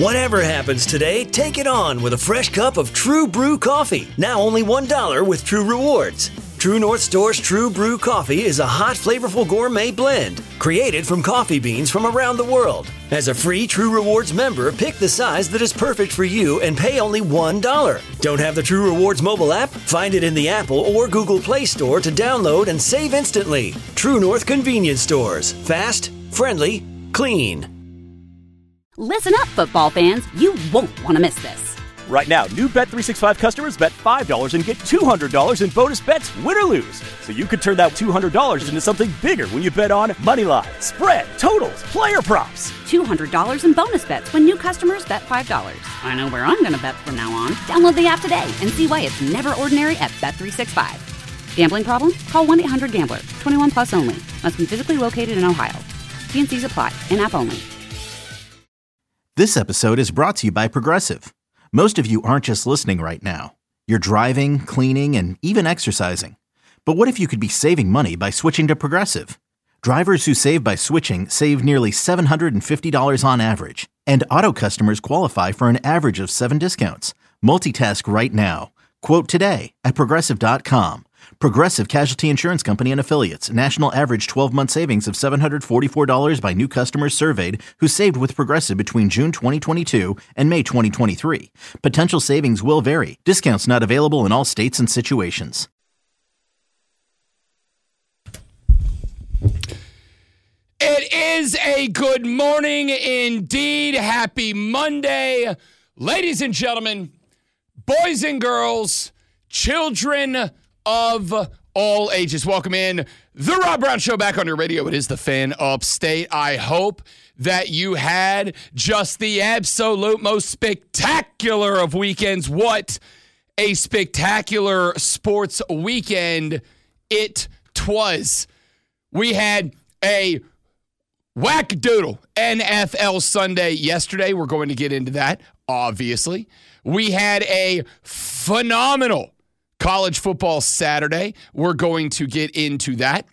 Whatever happens today, take it on with a fresh cup of True Brew coffee. Now only $1 with True Rewards. True North Store's True Brew coffee is a hot, flavorful gourmet blend created from coffee beans from around the world. As a free True Rewards member, pick the size that is perfect for you and pay only $1. Don't have the True Rewards mobile app? Find it in the Apple or Google Play Store to download and save instantly. True North Convenience Stores. Fast, friendly, clean. Listen up, football fans. You won't want to miss this. Right now, new Bet365 customers bet $5 and get $200 in bonus bets, win or lose. So you could turn that $200 into something bigger when you bet on money line, spread, totals, player props. $200 in bonus bets when new customers bet $5. I know where I'm going to bet from now on. Download the app today and see why it's never ordinary at Bet365. Gambling problem? Call 1-800-GAMBLER. 21 plus only. Must be physically located in Ohio. T&Cs apply. In-app only. This episode is brought to you by Progressive. Most of you aren't just listening right now. You're driving, cleaning, and even exercising. But what if you could be saving money by switching to Progressive? Drivers who save by switching save nearly $750 on average. And auto customers qualify for an average of 7 discounts. Multitask right now. Quote today at Progressive.com. Progressive Casualty Insurance Company and Affiliates. National average 12-month savings of $744 by new customers surveyed who saved with Progressive between June 2022 and May 2023. Potential savings will vary. Discounts not available in all states and situations. It is a good morning indeed. Happy Monday. Ladies and gentlemen, boys and girls, children of all ages. Welcome in the Rob Brown Show back on your radio. It is the Fan Upstate. I hope that you had just the absolute most spectacular of weekends. What a spectacular sports weekend it was. We had a whack-a-doodle NFL Sunday yesterday. We're going to get into that, obviously. We had a phenomenal college football Saturday. We're going to get into that.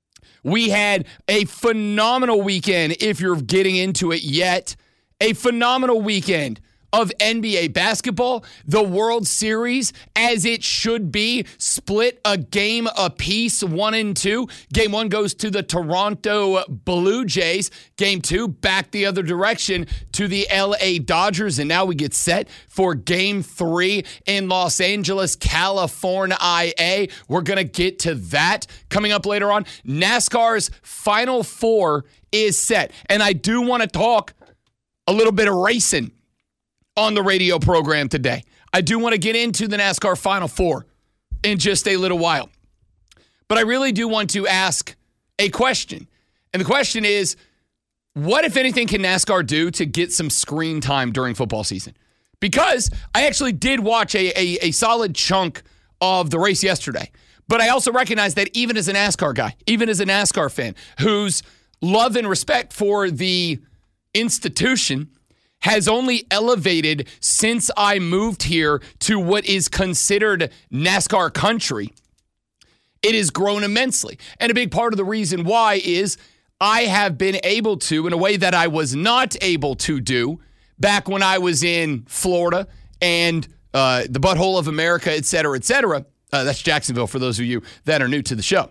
We had a phenomenal weekend, if you're getting into it yet, a phenomenal weekend of NBA basketball. The World Series, as it should be, split a game apiece, 1 and 2. Game 1 goes to the Toronto Blue Jays. Game 2 back the other direction to the LA Dodgers. And now we get set for Game 3 in Los Angeles, California. We're going to get to that coming up later on. NASCAR's Final Four is set. And I do want to talk a little bit of racing on the radio program today. I do want to get into the NASCAR Final Four in just a little while. But I really do want to ask a question. And the question is, what, if anything, can NASCAR do to get some screen time during football season? Because I actually did watch a solid chunk of the race yesterday. But I also recognize that even as a NASCAR guy, even as a NASCAR fan, whose love and respect for the institution has only elevated since I moved here to what is considered NASCAR country, it has grown immensely. And a big part of the reason why is I have been able to, in a way that I was not able to do back when I was in Florida and the butthole of America, et cetera, et cetera. That's Jacksonville for those of you that are new to the show.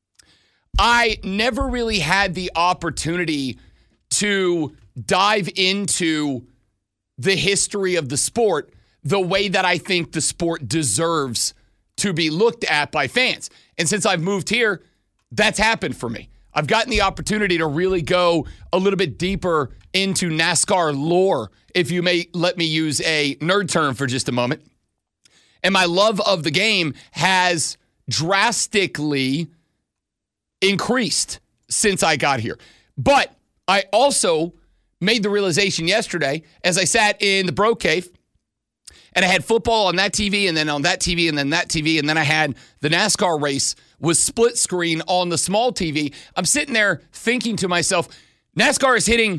I never really had the opportunity to dive into the history of the sport the way that I think the sport deserves to be looked at by fans. And since I've moved here, that's happened for me. I've gotten the opportunity to really go a little bit deeper into NASCAR lore, if you may let me use a nerd term for just a moment. And my love of the game has drastically increased since I got here. But I also made the realization yesterday as I sat in the bro cave and I had football on that TV and then on that TV and then that TV and then I had the NASCAR race was split screen on the small TV. I'm sitting there thinking to myself, NASCAR is hitting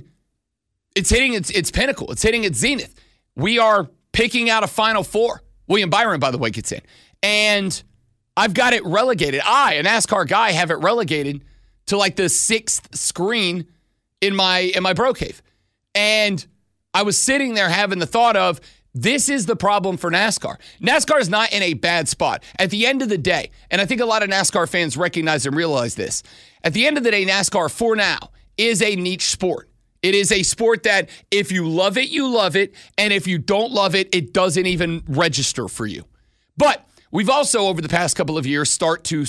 its pinnacle. It's hitting its zenith. We are picking out a Final Four. William Byron, by the way, gets in. And I've got it relegated. I, a NASCAR guy, have it relegated to like the 6th screen in my bro cave. And I was sitting there having the thought of, this is the problem for NASCAR. NASCAR is not in a bad spot. At the end of the day, and I think a lot of NASCAR fans recognize and realize this, at the end of the day, NASCAR, for now, is a niche sport. It is a sport that if you love it, you love it. And if you don't love it, it doesn't even register for you. But we've also, over the past couple of years, are starting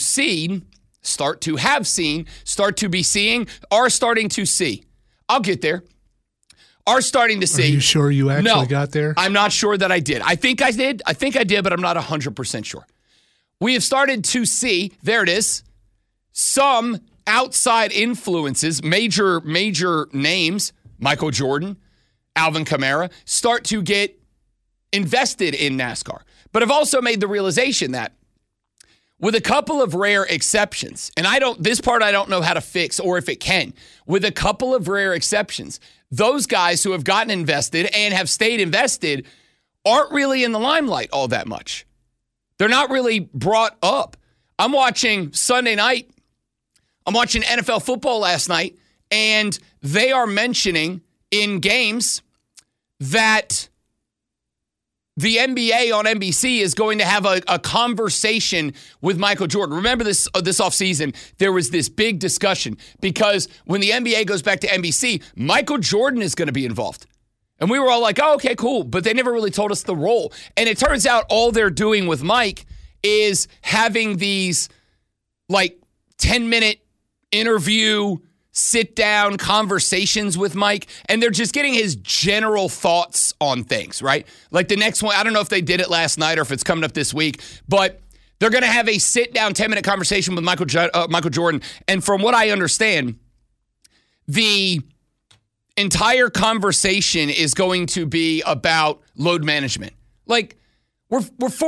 to see. I'll get there. Are starting to see. Are you sure you actually got there? I'm not sure that I did. I think I did, but I'm not 100% sure. We have started to see, there it is, some outside influences, major names, Michael Jordan, Alvin Kamara, start to get invested in NASCAR. But I've also made the realization that with a couple of rare exceptions, and this part I don't know how to fix or if it can, with a couple of rare exceptions, those guys who have gotten invested and have stayed invested aren't really in the limelight all that much. They're not really brought up. I'm watching Sunday night. I'm watching NFL football last night, and they are mentioning in games that the NBA on NBC is going to have a conversation with Michael Jordan. Remember this offseason, there was this big discussion because when the NBA goes back to NBC, Michael Jordan is going to be involved. And we were all like, oh, okay, cool. But they never really told us the role. And it turns out all they're doing with Mike is having these like 10-minute interview, sit-down conversations with Mike, and they're just getting his general thoughts on things, right? Like the next one, I don't know if they did it last night or if it's coming up this week, but they're going to have a sit-down 10-minute conversation with Michael Jordan, and from what I understand, the entire conversation is going to be about load management. Like, we're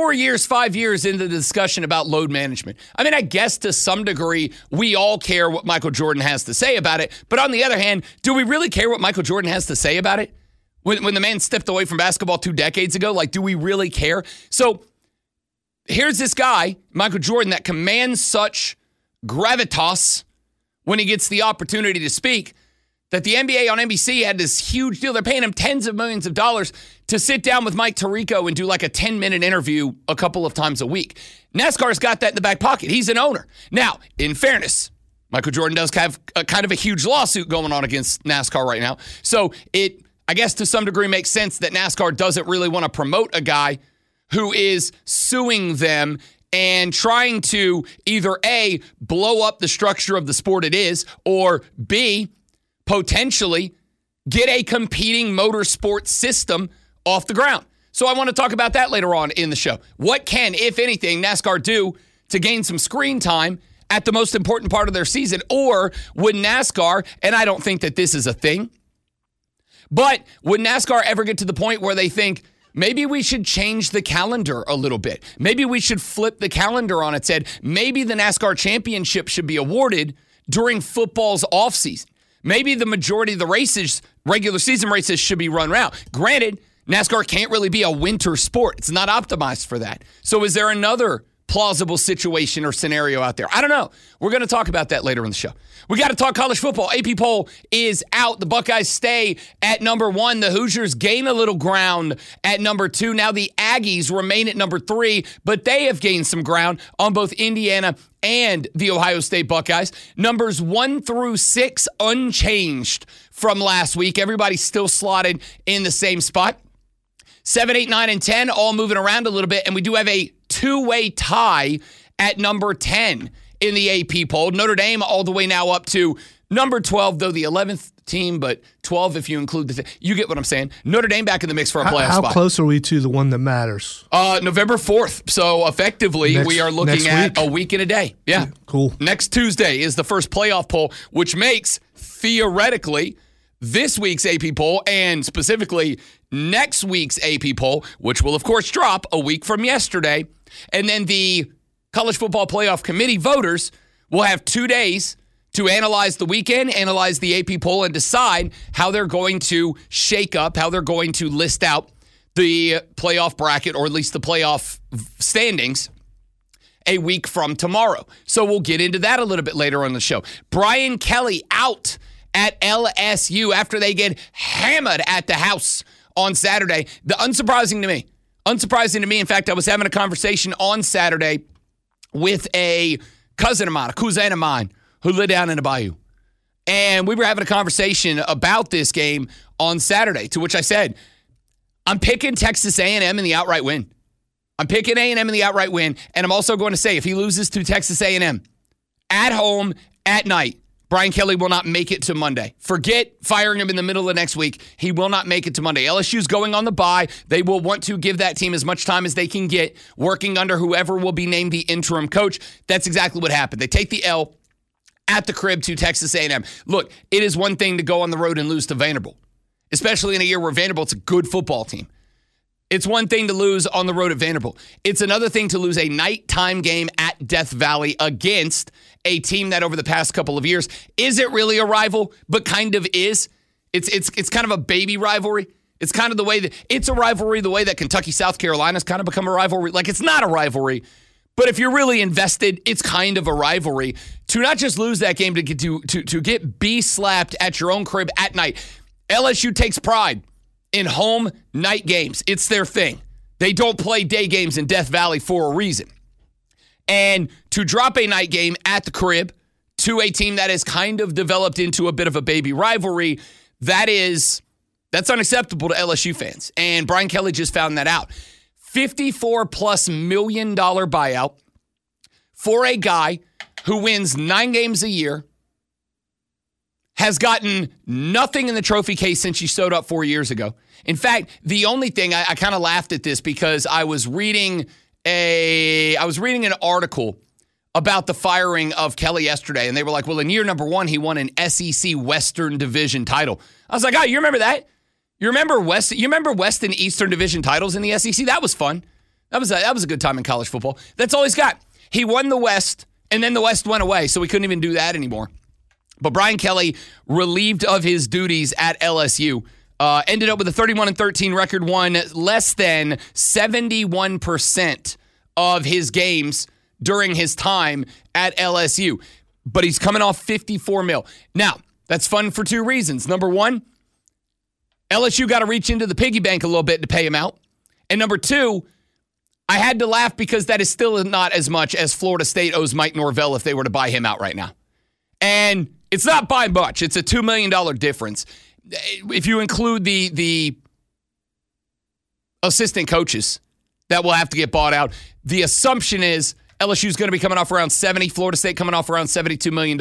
5 years into the discussion about load management. I mean, I guess to some degree, we all care what Michael Jordan has to say about it. But on the other hand, do we really care what Michael Jordan has to say about it? When the man stepped away from basketball 2 decades ago, like, do we really care? So here's this guy, Michael Jordan, that commands such gravitas when he gets the opportunity to speak, that the NBA on NBC had this huge deal. They're paying him tens of millions of dollars to sit down with Mike Tirico and do like a 10-minute interview a couple of times a week. NASCAR's got that in the back pocket. He's an owner. Now, in fairness, Michael Jordan does have a kind of a huge lawsuit going on against NASCAR right now. So it, I guess to some degree, makes sense that NASCAR doesn't really want to promote a guy who is suing them and trying to either A, blow up the structure of the sport it is, or B, potentially get a competing motorsport system off the ground. So I want to talk about that later on in the show. What can, if anything, NASCAR do to gain some screen time at the most important part of their season? Or would NASCAR, and I don't think that this is a thing, but would NASCAR ever get to the point where they think, maybe we should change the calendar a little bit. Maybe we should flip the calendar on its head. Maybe the NASCAR championship should be awarded during football's offseason. Maybe the majority of the races, regular season races, should be run out. Granted, NASCAR can't really be a winter sport. It's not optimized for that. So is there another plausible situation or scenario out there? I don't know. We're going to talk about that later in the show. We got to talk college football. AP poll is out. The Buckeyes stay at number 1. The Hoosiers gain a little ground at number 2. Now the Aggies remain at number 3, but they have gained some ground on both Indiana and the Ohio State Buckeyes. Numbers 1 through 6 unchanged from last week. Everybody's still slotted in the same spot. 7, 8, 9, and 10 all moving around a little bit, and we do have a two-way tie at number 10 in the AP poll. Notre Dame all the way now up to number 12, though the 11th team, but 12 if you include the you get what I'm saying. Notre Dame back in the mix for a playoff spot. How close are we to the one that matters? November 4th. So effectively, we are looking at a week and a day. Yeah. Cool. Next Tuesday is the first playoff poll, which makes, theoretically, this week's AP poll and specifically next week's AP poll, which will, of course, drop a week from yesterday. And then the College Football Playoff Committee voters will have 2 days to analyze the weekend, analyze the AP poll, and decide how they're going to shake up, how they're going to list out the playoff bracket, or at least the playoff standings, a week from tomorrow. So we'll get into that a little bit later on the show. Brian Kelly out at LSU after they get hammered at the house on Saturday. Unsurprising to me. In fact, I was having a conversation on Saturday with a cousin of mine, who lived down in the bayou. And we were having a conversation about this game on Saturday, to which I said, I'm picking Texas A&M in the outright win. And I'm also going to say, if he loses to Texas A&M at home at night, Brian Kelly will not make it to Monday. Forget firing him in the middle of next week. He will not make it to Monday. LSU's going on the bye. They will want to give that team as much time as they can get, working under whoever will be named the interim coach. That's exactly what happened. They take the L at the crib to Texas A&M. Look, it is one thing to go on the road and lose to Vanderbilt, especially in a year where Vanderbilt's a good football team. It's one thing to lose on the road at Vanderbilt. It's another thing to lose a nighttime game at Death Valley against a team that over the past couple of years isn't really a rival, but kind of is. It's kind of a baby rivalry. It's kind of the way that it's a rivalry, the way that Kentucky, South Carolina's kind of become a rivalry. Like, it's not a rivalry, but if you're really invested, it's kind of a rivalry. To not just lose that game, to get B-slapped at your own crib at night. LSU takes pride in home night games. It's their thing. They don't play day games in Death Valley for a reason. And to drop a night game at the crib to a team that has kind of developed into a bit of a baby rivalry, that's unacceptable to LSU fans. And Brian Kelly just found that out. $54+ million buyout for a guy who wins 9 games a year, has gotten nothing in the trophy case since she showed up 4 years ago. In fact, the only thing, I kind of laughed at this because I was reading an article about the firing of Kelly yesterday, and they were like, well, in year number 1, he won an SEC Western Division title. I was like, oh, you remember that? You remember West and Eastern Division titles in the SEC? That was fun. That was a good time in college football. That's all he's got. He won the West, and then the West went away, so we couldn't even do that anymore. But Brian Kelly, relieved of his duties at LSU, ended up with a 31-13 record, won less than 71% of his games during his time at LSU. But he's coming off $54 million. Now, that's fun for 2 reasons. Number 1, LSU got to reach into the piggy bank a little bit to pay him out. And number 2, I had to laugh because that is still not as much as Florida State owes Mike Norvell if they were to buy him out right now. And it's not by much. It's a $2 million difference. If you include the assistant coaches that will have to get bought out, the assumption is LSU is going to be coming off around 70, Florida State coming off around $72 million.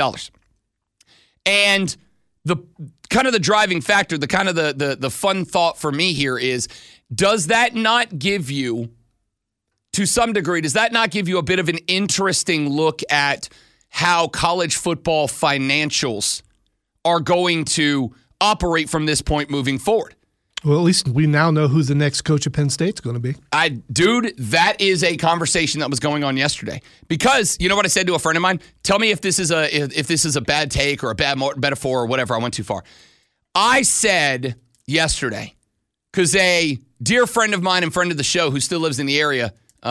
And the kind of the driving factor, the fun thought for me here is, does that not give you, to some degree, does that not give you a bit of an interesting look at how college football financials are going to operate from this point moving forward? Well, at least we now know who the next coach of Penn State's going to be. Dude, that is a conversation that was going on yesterday. Because, you know what I said to a friend of mine? Tell me if this is a bad take or a bad metaphor or whatever. I went too far. I said yesterday, because a dear friend of mine and friend of the show who still lives in the area,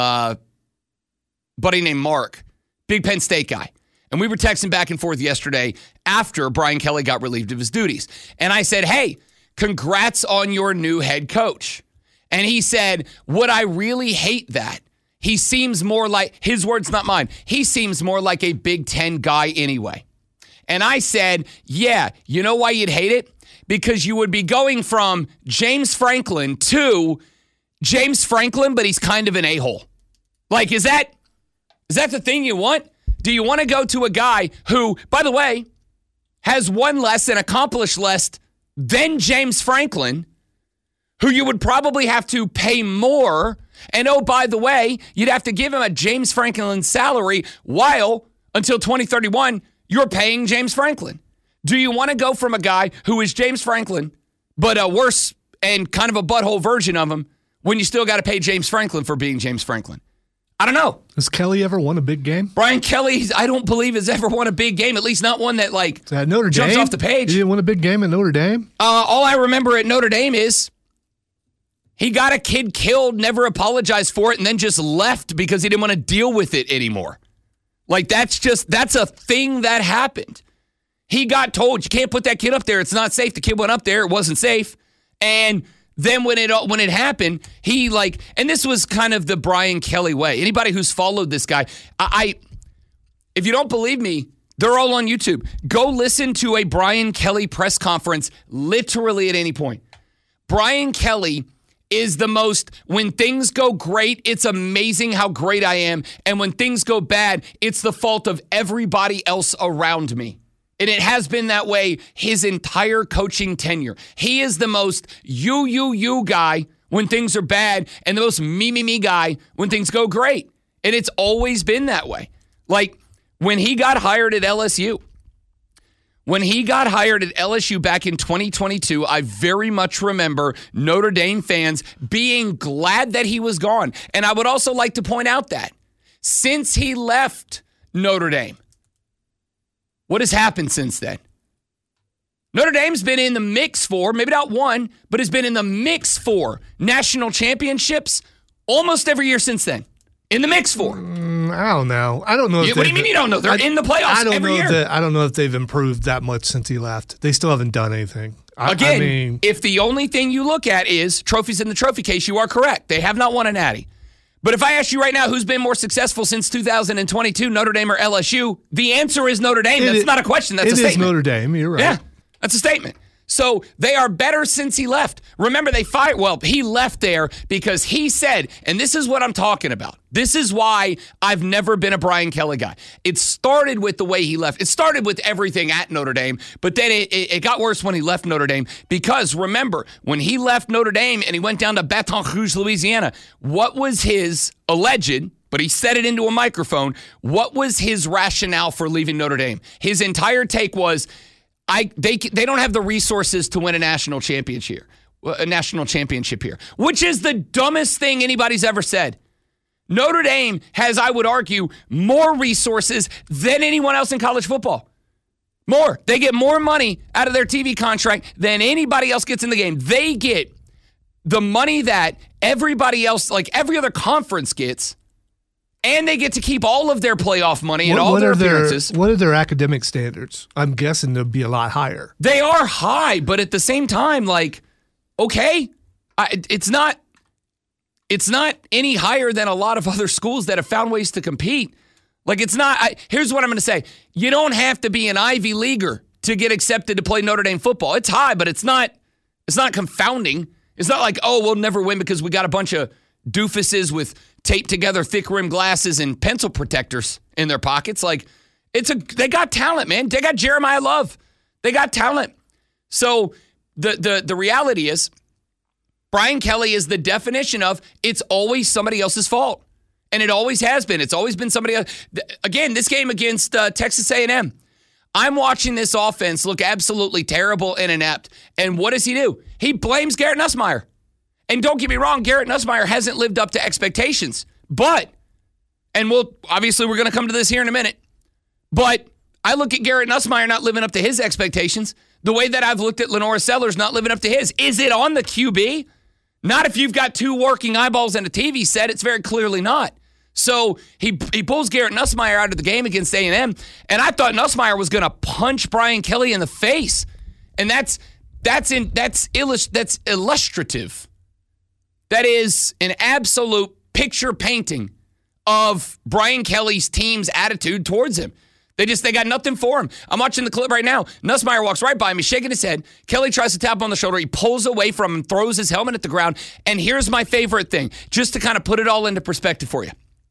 buddy named Mark, big Penn State guy. And we were texting back and forth yesterday after Brian Kelly got relieved of his duties. And I said, hey, congrats on your new head coach. And he said, would I really hate that? He seems more like, his words, not mine, he seems more like a Big Ten guy anyway. And I said, yeah, you know why you'd hate it? Because you would be going from James Franklin to James Franklin, but he's kind of an a-hole. Like, is that the thing you want? Do you want to go to a guy who, by the way, has won less and accomplished less than James Franklin, who you would probably have to pay more, and oh, by the way, you'd have to give him a James Franklin salary while, until 2031, you're paying James Franklin? Do you want to go from a guy who is James Franklin, but a worse and kind of a butthole version of him, when you still got to pay James Franklin for being James Franklin? I don't know. Has Kelly ever won a big game? Brian Kelly, I don't believe, has ever won a big game, at least not one that, like, at Notre jumps Dame? Off the page. He didn't win a big game at Notre Dame? All I remember at Notre Dame is he got a kid killed, never apologized for it, and then just left because he didn't want to deal with it anymore. Like, that's a thing that happened. He got told, you can't put that kid up there. It's not safe. The kid went up there. It wasn't safe. And then when it happened, he and this was kind of the Brian Kelly way. Anybody who's followed this guy, if you don't believe me, they're all on YouTube. Go listen to a Brian Kelly press conference literally at any point. Brian Kelly is the most, when things go great, it's amazing how great I am. And when things go bad, it's the fault of everybody else around me. And it has been that way his entire coaching tenure. He is the most you guy when things are bad and the most me guy when things go great. And it's always been that way. Like when he got hired at LSU, back in 2022, I very much remember Notre Dame fans being glad that he was gone. And I would also like to point out that since he left Notre Dame, what has happened since then? Notre Dame's been in the mix for, maybe not one, but has been in the mix for national championships almost every year since then. In the mix for. I don't know. I don't know. What do you mean you don't know? They're in the playoffs every year. I don't know if they've improved that much since he left. They still haven't done anything. If the only thing you look at is trophies in the trophy case, you are correct. They have not won a natty. But if I ask you right now who's been more successful since 2022, Notre Dame or LSU, the answer is Notre Dame. That's not a question. That's a statement. It is Notre Dame. You're right. Yeah, that's a statement. So they are better since he left. Remember, he left there because he said, and this is what I'm talking about. This is why I've never been a Brian Kelly guy. It started with the way he left. It started with everything at Notre Dame, but then it got worse when he left Notre Dame because remember, when he left Notre Dame and he went down to Baton Rouge, Louisiana, what was his alleged, but he said it into a microphone, what was his rationale for leaving Notre Dame? His entire take was, they don't have the resources to win a national championship here, which is the dumbest thing anybody's ever said. Notre Dame has, I would argue, more resources than anyone else in college football. More. They get more money out of their TV contract than anybody else gets in the game. They get the money that everybody else, like every other conference gets. And they get to keep all of their playoff money and all their appearances. What are their academic standards? I'm guessing they'll be a lot higher. They are high, but at the same time, okay, it's not any higher than a lot of other schools that have found ways to compete. It's not. Here's what I'm going to say: you don't have to be an Ivy Leaguer to get accepted to play Notre Dame football. It's high, but it's not confounding. It's not like, oh, we'll never win because we got a bunch of doofuses with taped together thick rim glasses and pencil protectors in their pockets. They got talent, man. They got Jeremiah Love. They got talent. So the reality is Brian Kelly is the definition of it's always somebody else's fault. And it always has been. It's always been somebody else. Again, this game against Texas A&M. I'm watching this offense look absolutely terrible and inept. And what does he do? He blames Garrett Nussmeier. And don't get me wrong, Garrett Nussmeier hasn't lived up to expectations. But, and we're going to come to this here in a minute, but I look at Garrett Nussmeier not living up to his expectations the way that I've looked at Lenora Sellers not living up to his. Is it on the QB? Not if you've got two working eyeballs and a TV set. It's very clearly not. So he pulls Garrett Nussmeier out of the game against A&M, and I thought Nussmeier was going to punch Brian Kelly in the face. And that's illustrative. That is an absolute picture painting of Brian Kelly's team's attitude towards him. They got nothing for him. I'm watching the clip right now. Nussmeier walks right by me, shaking his head. Kelly tries to tap him on the shoulder. He pulls away from him, throws his helmet at the ground. And here's my favorite thing, just to kind of put it all into perspective for you.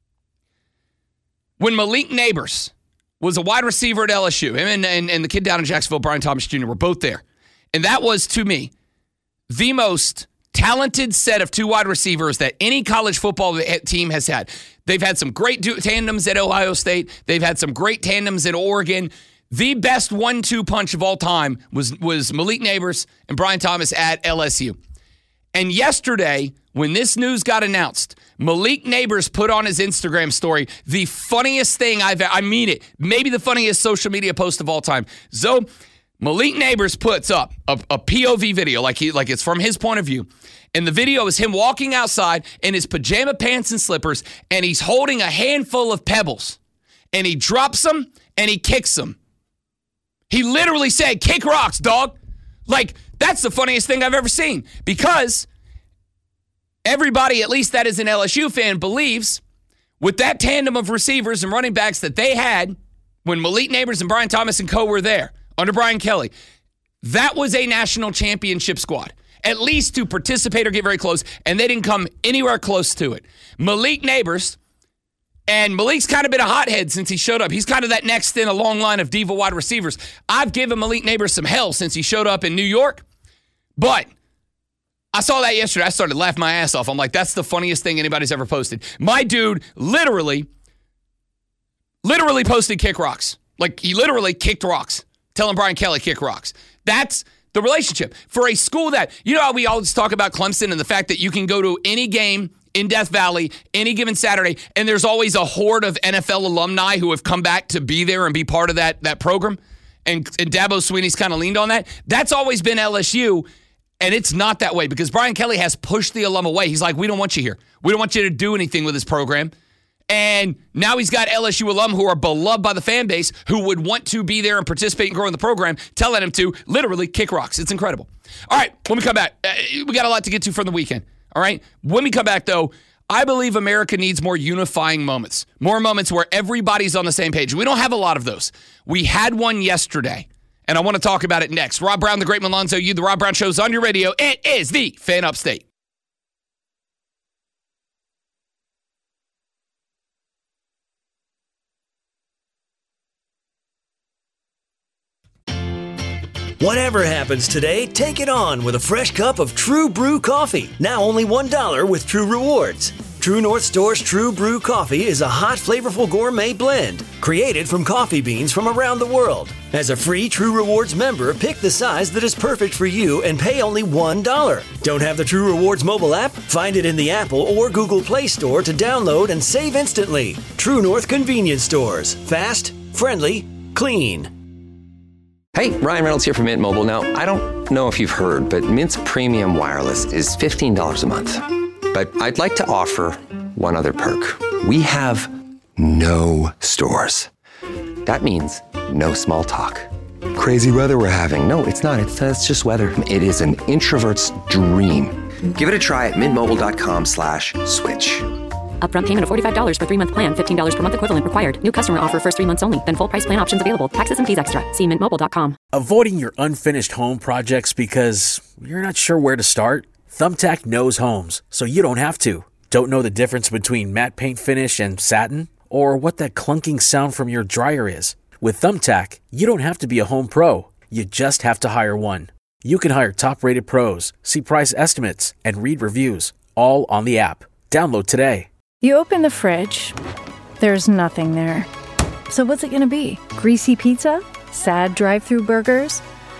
When Malik Neighbors was a wide receiver at LSU, him and the kid down in Jacksonville, Brian Thomas Jr., were both there. And that was, to me, the most talented set of two wide receivers that any college football team has had. They've had some great tandems at Ohio State. They've had some great tandems at Oregon. The best 1-2 punch of all time was Malik Neighbors and Brian Thomas at LSU. And yesterday, when this news got announced, Malik Neighbors put on his Instagram story the funniest thing I mean it, maybe the funniest social media post of all time. So Malik Neighbors puts up a POV video, like it's from his point of view. And the video is him walking outside in his pajama pants and slippers, and he's holding a handful of pebbles. And he drops them, and he kicks them. He literally said, kick rocks, dog. Like, that's the funniest thing I've ever seen because everybody, at least that is an LSU fan, believes with that tandem of receivers and running backs that they had when Malik Nabers and Brian Thomas and co were there under Brian Kelly, that was a national championship squad, at least to participate or get very close, and they didn't come anywhere close to it. Malik Nabers, and Malik's kind of been a hothead since he showed up. He's kind of that next in a long line of diva wide receivers. I've given Malik Nabers some hell since he showed up in New York, but I saw that yesterday. I started laughing my ass off. I'm like, that's the funniest thing anybody's ever posted. My dude literally posted kick rocks. Like, he literally kicked rocks, telling Brian Kelly kick rocks. That's the relationship. For a school that, you know how we always talk about Clemson and the fact that you can go to any game in Death Valley any given Saturday, and there's always a horde of NFL alumni who have come back to be there and be part of that program, and Dabo Swinney's kind of leaned on that. That's always been LSU, and it's not that way because Brian Kelly has pushed the alum away. He's like, we don't want you here. We don't want you to do anything with this program. And now he's got LSU alum who are beloved by the fan base who would want to be there and participate and grow in the program, telling him to literally kick rocks. It's incredible. All right, when we come back, we got a lot to get to from the weekend. All right, when we come back, though, I believe America needs more unifying moments, more moments where everybody's on the same page. We don't have a lot of those. We had one yesterday, and I want to talk about it next. Rob Brown, the Great Malonzo, the Rob Brown Show's on your radio. It is the Fan Upstate. Whatever happens today, take it on with a fresh cup of True Brew coffee. Now only $1 with True Rewards. True North Store's True Brew coffee is a hot, flavorful gourmet blend created from coffee beans from around the world. As a free True Rewards member, pick the size that is perfect for you and pay only $1. Don't have the True Rewards mobile app? Find it in the Apple or Google Play Store to download and save instantly. True North Convenience Stores. Fast, friendly, clean. Hey, Ryan Reynolds here from Mint Mobile. Now, I don't know if you've heard, but Mint's premium wireless is $15 a month. But I'd like to offer one other perk. We have no stores. That means no small talk. Crazy weather we're having. No, it's not. It's just weather. It is an introvert's dream. Give it a try at mintmobile.com/switch. Upfront payment of $45 for 3-month plan, $15 per month equivalent required. New customer offer first 3 months only. Then full price plan options available. Taxes and fees extra. See mintmobile.com. Avoiding your unfinished home projects because you're not sure where to start? Thumbtack knows homes, so you don't have to. Don't know the difference between matte paint finish and satin? Or what that clunking sound from your dryer is? With Thumbtack, you don't have to be a home pro. You just have to hire one. You can hire top-rated pros, see price estimates, and read reviews, all on the app. Download today. You open the fridge, there's nothing there. So what's it gonna be? Greasy pizza? Sad drive-thru burgers?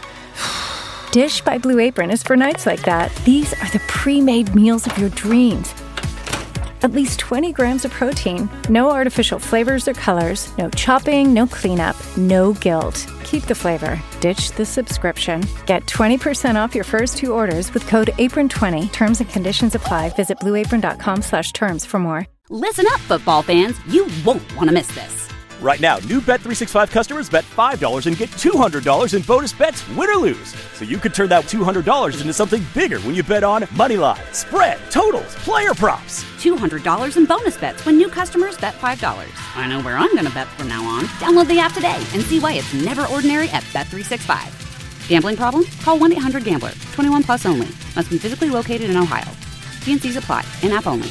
Dish by Blue Apron is for nights like that. These are the pre-made meals of your dreams. At least 20 grams of protein, no artificial flavors or colors, no chopping, no cleanup, no guilt. Keep the flavor. Ditch the subscription. Get 20% off your first 2 orders with code APRON20. Terms and conditions apply. Visit blueapron.com/terms for more. Listen up, football fans. You won't want to miss this. Right now, new Bet365 customers bet $5 and get $200 in bonus bets, win or lose. So you could turn that $200 into something bigger when you bet on Moneyline, spread, totals, player props. $200 in bonus bets when new customers bet $5. I know where I'm going to bet from now on. Download the app today and see why it's never ordinary at Bet365. Gambling problem? Call 1-800-GAMBLER. 21 plus only. Must be physically located in Ohio. T&Cs apply. In-app only.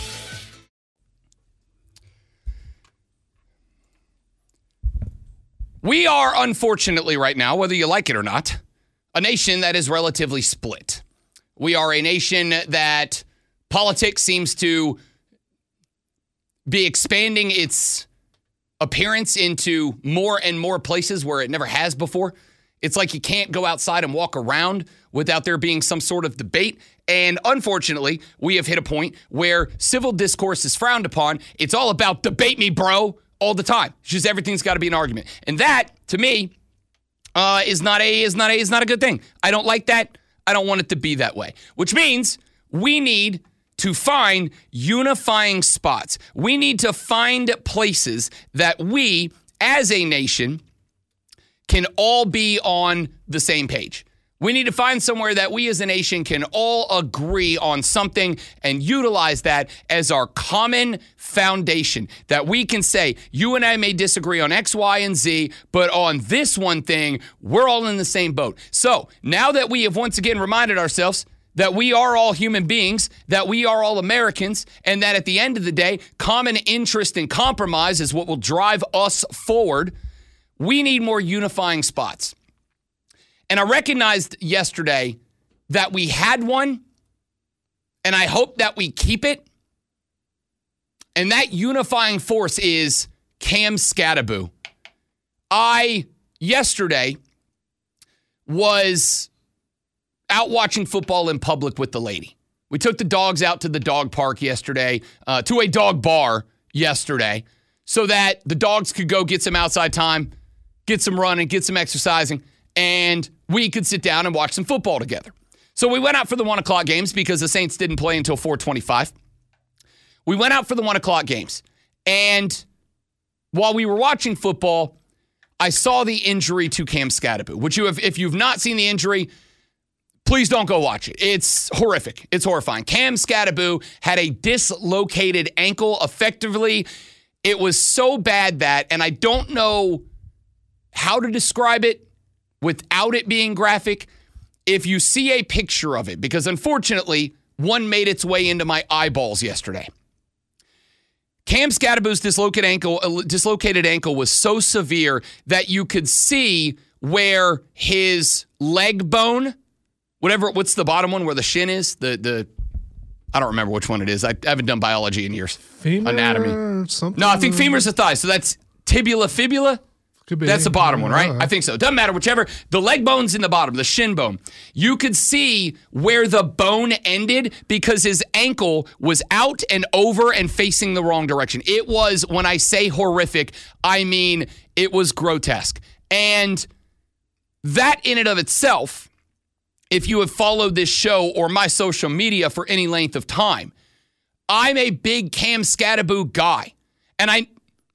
We are, unfortunately, right now, whether you like it or not, a nation that is relatively split. We are a nation that politics seems to be expanding its appearance into more and more places where it never has before. It's like you can't go outside and walk around without there being some sort of debate. And unfortunately, we have hit a point where civil discourse is frowned upon. It's all about debate me, bro. All the time. It's just everything's got to be an argument. And that, to me, is not a good thing. I don't like that. I don't want it to be that way. Which means we need to find unifying spots. We need to find places that we, as a nation, can all be on the same page. We need to find somewhere that we as a nation can all agree on something and utilize that as our common foundation. That we can say, you and I may disagree on X, Y, and Z, but on this one thing, we're all in the same boat. So now that we have once again reminded ourselves that we are all human beings, that we are all Americans, and that at the end of the day, common interest and compromise is what will drive us forward, we need more unifying spots. And I recognized yesterday that we had one, and I hope that we keep it. And that unifying force is Cam Skattebo. I, yesterday, was out watching football in public with the lady. We took the dogs out to the dog park yesterday, to a dog bar yesterday, so that the dogs could go get some outside time, get some running, get some exercising, and we could sit down and watch some football together. So we went out for the 1 o'clock games because the Saints didn't play until 4:25. We went out for the 1 o'clock games. And while we were watching football, I saw the injury to Cam Skattebo, which if you've not seen the injury, please don't go watch it. It's horrific. It's horrifying. Cam Skattebo had a dislocated ankle. Effectively, it was so bad that, and I don't know how to describe it without it being graphic, if you see a picture of it, because unfortunately, one made its way into my eyeballs yesterday. Cam Skattebo's dislocated ankle was so severe that you could see where his leg bone, what's the bottom one where the shin is? I don't remember which one it is. I haven't done biology in years. Femur, anatomy. Something? No, I think femur's the thigh. So that's tibula, fibula. Could be. That's the bottom one, right? I think so. Doesn't matter, whichever. The leg bone's in the bottom, the shin bone. You could see where the bone ended because his ankle was out and over and facing the wrong direction. It was, when I say horrific, I mean it was grotesque. And that in and of itself, if you have followed this show or my social media for any length of time, I'm a big Cam Skattebo guy. And I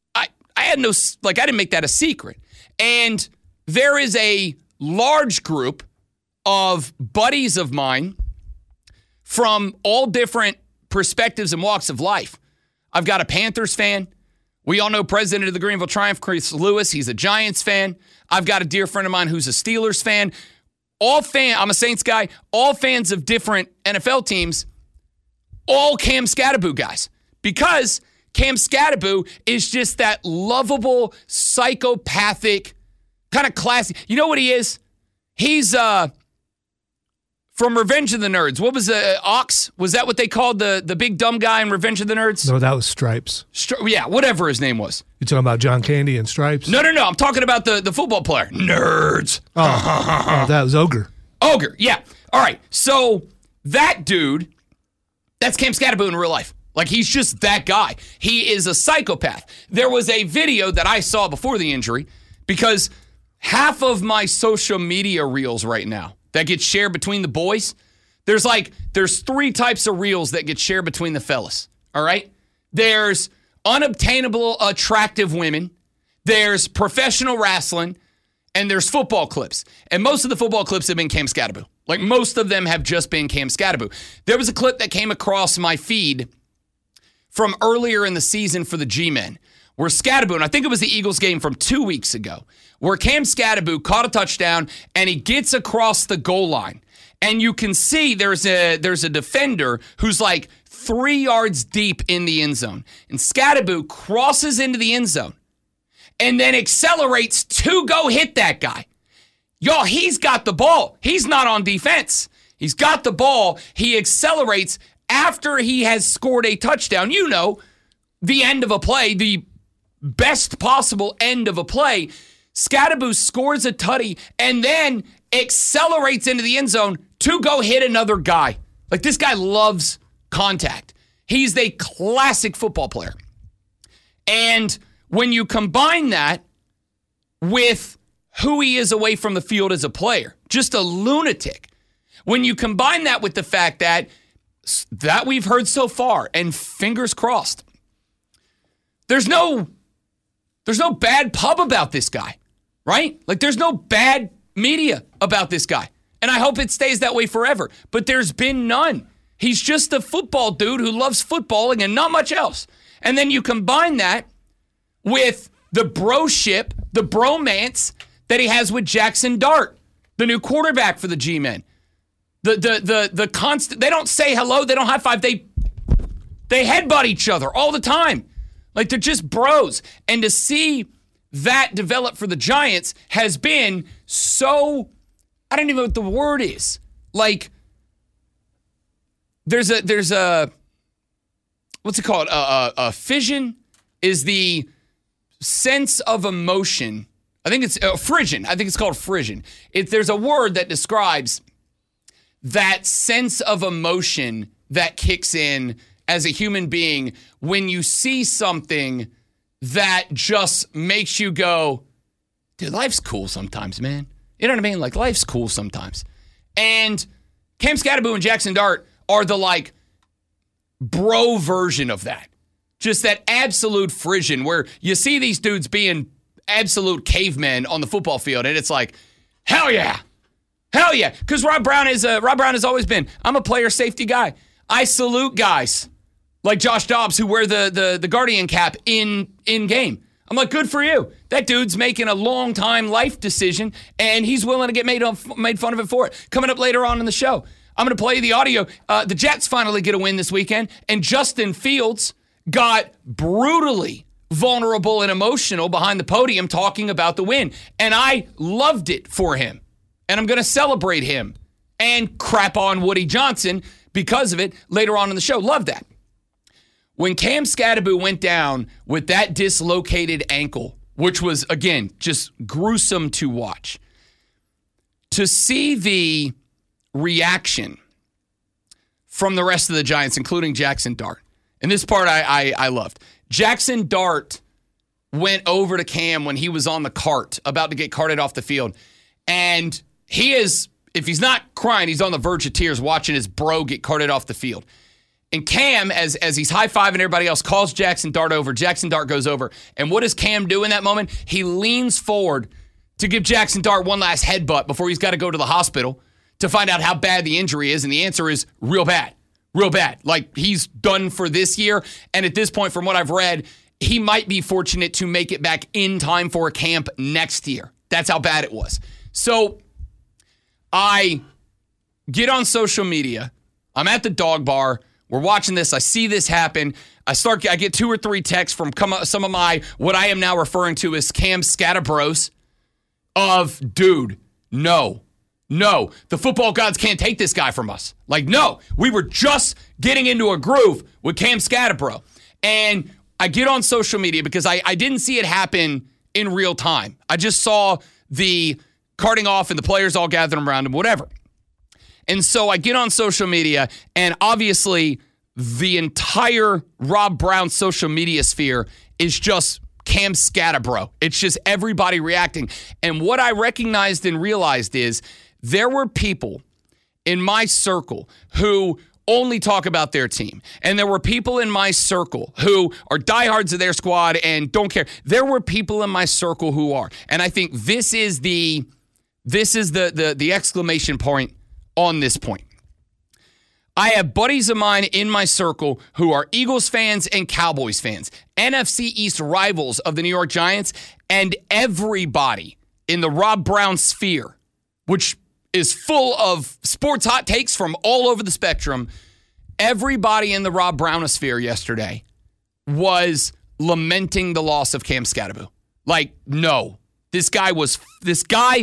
didn't make that a secret. And there is a large group of buddies of mine from all different perspectives and walks of life. I've got a Panthers fan. We all know president of the Greenville Triumph, Chris Lewis. He's a Giants fan. I've got a dear friend of mine who's a Steelers fan. I'm a Saints guy. All fans of different NFL teams. All Cam Skattebo guys. Because Cam Skattebo is just that lovable, psychopathic, kind of classy. You know what he is? He's from Revenge of the Nerds. What was Ox? Was that what they called the big dumb guy in Revenge of the Nerds? No, that was Stripes. Yeah, whatever his name was. You talking about John Candy and Stripes? No. I'm talking about the football player. Nerds. Oh, that was Ogre. Ogre, yeah. All right, so that dude, that's Cam Skattebo in real life. Like, he's just that guy. He is a psychopath. There was a video that I saw before the injury because half of my social media reels right now that get shared between the boys, there's 3 types of reels that get shared between the fellas, all right? There's unobtainable, attractive women, there's professional wrestling, and there's football clips. And most of the football clips have been Cam Skattebo. Like, most of them have just been Cam Skattebo. There was a clip that came across my feed from earlier in the season for the G-Men, where Skattebo, and I think it was the Eagles game from 2 weeks ago, where Cam Skattebo caught a touchdown and he gets across the goal line. And you can see there's a defender who's like 3 yards deep in the end zone. And Skattebo crosses into the end zone and then accelerates to go hit that guy. Y'all, he's got the ball. He's not on defense. He's got the ball. He accelerates after he has scored a touchdown. You know, the end of a play, the best possible end of a play. Skattebo scores a tutty and then accelerates into the end zone to go hit another guy. Like, this guy loves contact. He's a classic football player. And when you combine that with who he is away from the field as a player, just a lunatic. When you combine that with the fact that we've heard so far, and fingers crossed, there's no bad pub about this guy, right? Like, there's no bad media about this guy. And I hope it stays that way forever. But there's been none. He's just a football dude who loves footballing and not much else. And then you combine that with the broship, the bromance that he has with Jackson Dart, the new quarterback for the G-Men. The constant, they don't say hello, they don't high five, they headbutt each other all the time. Like, they're just bros. And to see that develop for the Giants has been so, I don't even know what the word is. Like, there's a what's it called? A fission is the sense of emotion. I think it's frisson. I think it's called frisson. There's a word that describes that sense of emotion that kicks in as a human being when you see something that just makes you go, dude, life's cool sometimes, man. You know what I mean? Like, life's cool sometimes. And Cam Skattebo and Jackson Dart are the, like, bro version of that. Just that absolute frisson where you see these dudes being absolute cavemen on the football field, and it's like, hell yeah. Hell yeah. Because Rob Brown has always been, I'm a player safety guy. I salute guys like Josh Dobbs who wear the Guardian cap in game. I'm like, good for you. That dude's making a long-time life decision, and he's willing to get made fun of it for it. Coming up later on in the show, I'm going to play the audio. The Jets finally get a win this weekend, and Justin Fields got brutally vulnerable and emotional behind the podium talking about the win, and I loved it for him, and I'm going to celebrate him and crap on Woody Johnson because of it later on in the show. Love that. When Cam Skattebo went down with that dislocated ankle, which was, again, just gruesome to watch, to see the reaction from the rest of the Giants, including Jackson Dart, and this part I loved. Jackson Dart went over to Cam when he was on the cart, about to get carted off the field, and he is, if he's not crying, he's on the verge of tears watching his bro get carted off the field. And Cam, as he's high-fiving everybody else, calls Jackson Dart over. Jackson Dart goes over. And what does Cam do in that moment? He leans forward to give Jackson Dart one last headbutt before he's got to go to the hospital to find out how bad the injury is. And the answer is real bad. Real bad. Like, he's done for this year. And at this point, from what I've read, he might be fortunate to make it back in time for a camp next year. That's how bad it was. So I get on social media. I'm at the dog bar. We're watching this. I see this happen. I get 2 or 3 texts from some of my, what I am now referring to as Cam Scatterbros of, dude, no, the football gods can't take this guy from us. Like, no, we were just getting into a groove with Cam Skattebo. And I get on social media because I didn't see it happen in real time. I just saw the carting off and the players all gathering around him, whatever. And so I get on social media, and obviously the entire Rob Brown social media sphere is just Cam Skattebo. It's just everybody reacting. And what I recognized and realized is there were people in my circle who only talk about their team. And there were people in my circle who are diehards of their squad and don't care. There were people in my circle who are. And I think this is the exclamation point on this point. I have buddies of mine in my circle who are Eagles fans and Cowboys fans, NFC East rivals of the New York Giants, and everybody in the Rob Brown sphere, which is full of sports hot takes from all over the spectrum. Everybody in the Rob Brown sphere yesterday was lamenting the loss of Cam Skattebo. Like, no, this guy was fun. This guy